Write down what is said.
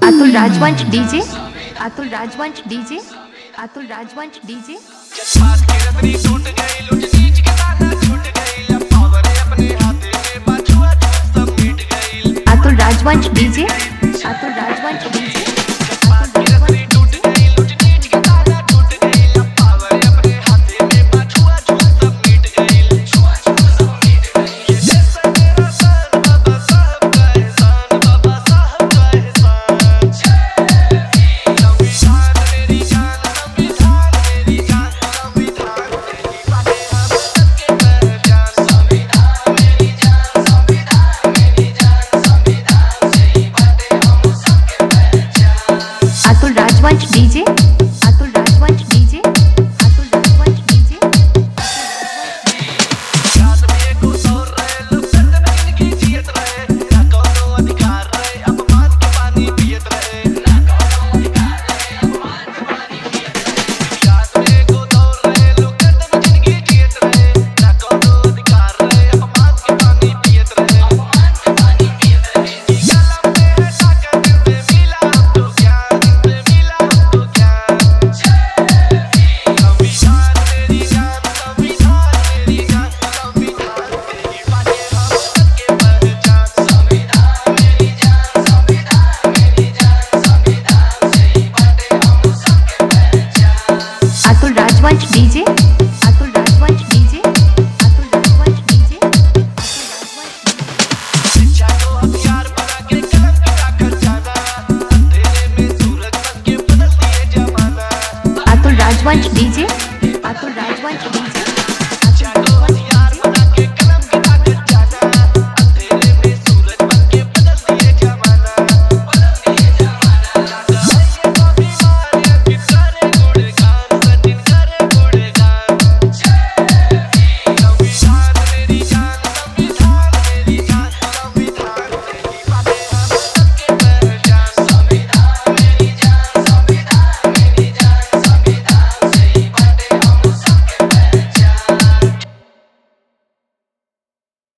अतुल राजवंश डीजे, अतुल राजवंश डीजे, अतुल राजवंश डीजे। अतुल राजवंश डीजे, अतुल राजवंश डीजे। अतुल राजवंश डीजे, अतुल राजवंश डीजे, अतुल राजवंश डीजे। अतुल राजवंश डीजे, अतुल राजवंश डीजे, अतुल राजवंश डीजे। शिक्षा को हथियार बना के कलम दिखाकर जाना, अंधेरे में सूरज बन के बदल दिए जमाना। अतुल राजवंश डीजे, अतुल राजवंश डीजे।